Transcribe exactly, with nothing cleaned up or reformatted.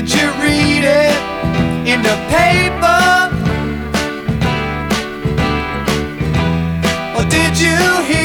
Did you read it in the paper? Or did you hear